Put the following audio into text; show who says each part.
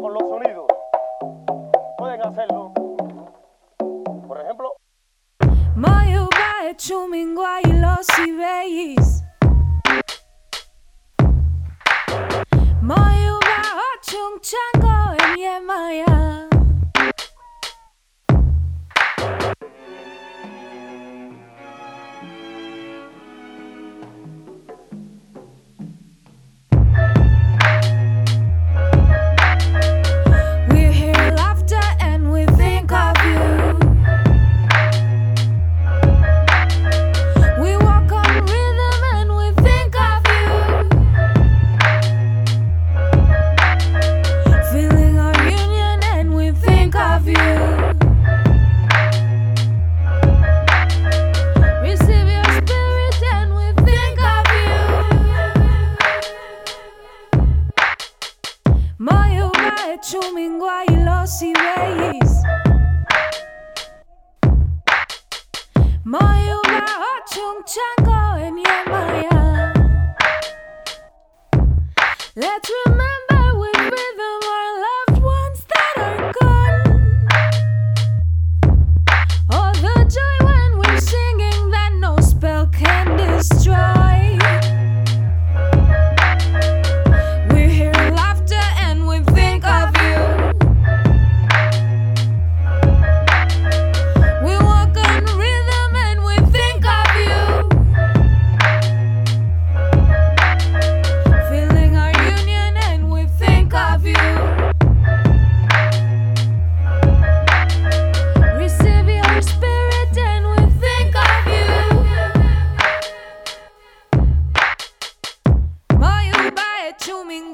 Speaker 1: con los sonidos. Pueden hacerlo. Por ejemplo.
Speaker 2: Moyuba chumingwa ilosi veis. Moyuba ochung chango enyemaya. Chumingwa ilosi veis. Moyuba ochung chango enyemaya. Let's remember with rhythm our loved ones that are gone. Oh, the joy when we're singing that no spell can destroy. Chuming